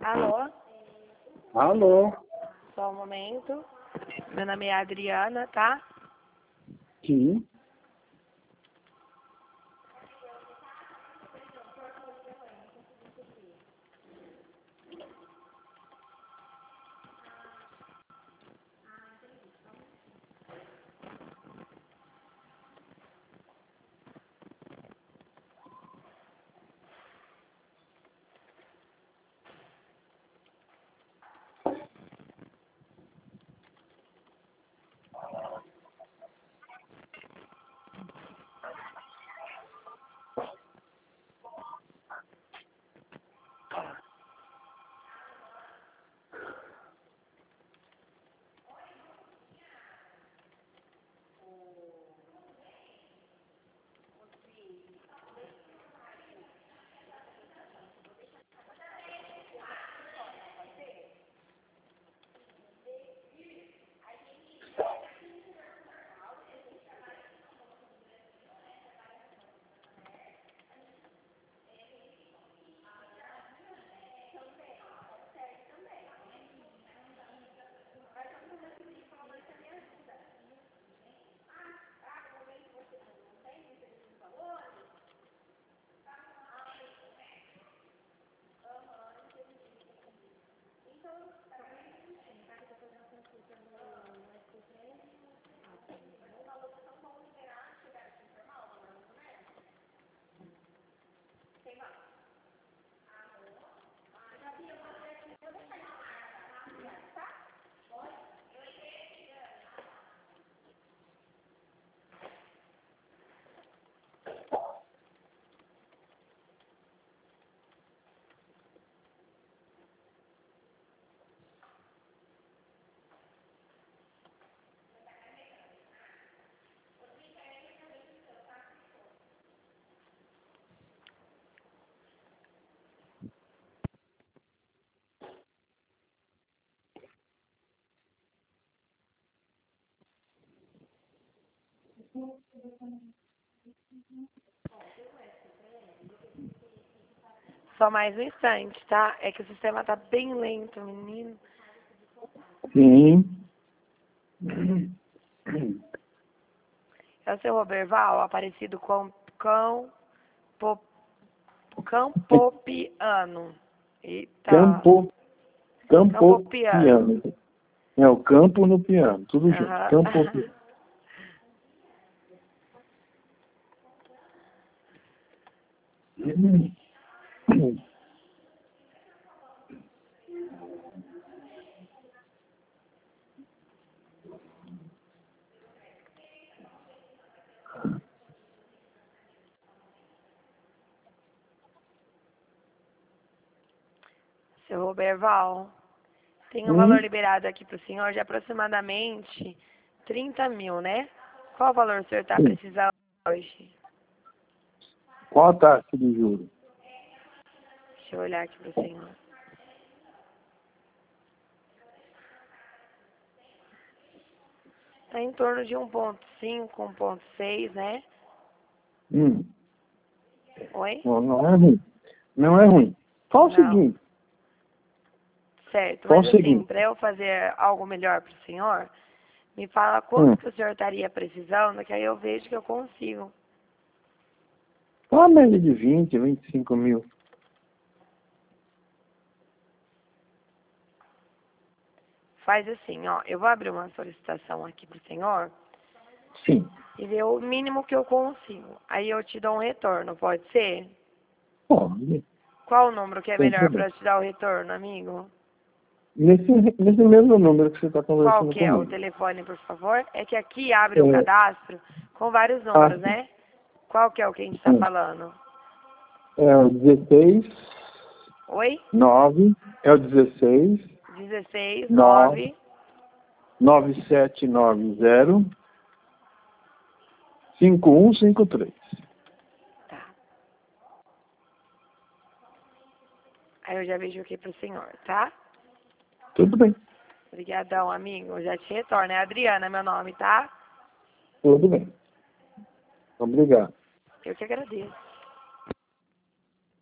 Alô? Alô? Só um momento. Meu nome é Adriana, tá? Sim. Só mais um instante, tá? É que o sistema tá bem lento, menino. Sim. É o seu Roberval, aparecido com Campopiano. Eita. Campo Campopiano. piano. É o campo no piano, tudo junto. Aham. Campo piano. Seu Roberval, tem um valor liberado aqui para o senhor de aproximadamente 30 mil, né? Qual valor o senhor está precisando hoje? Qual a taxa de juros? Deixa eu olhar aqui para o senhor. Está em torno de 1,5, 1,6, né? Oi? Não é ruim. Não é ruim. Só o Não. seguinte. Certo, Só mas o assim, seguinte. para eu fazer algo melhor para o senhor, me fala quanto que o senhor estaria precisando, que aí eu vejo que eu consigo. Uma média de 20, 25 mil. Faz assim, ó, eu vou abrir uma solicitação aqui pro senhor Sim. e ver o mínimo que eu consigo. Aí eu te dou um retorno, pode ser? Pode. Qual o número que é Sem melhor problema. para te dar o retorno, amigo? Nesse mesmo número que você está Qual conversando que é o comigo. telefone, por favor? É que aqui abre o cadastro com vários números, Sim. né? Qual que é o que a gente está falando? É o 16 Oi? 9. É o 16 16 9 9. 9790 5153. Tá. Aí eu já vejo aqui pro senhor, tá? Tudo bem. Obrigadão, amigo. Eu já te retorno. É Adriana, meu nome, tá? Tudo bem. Obrigado. Eu que agradeço.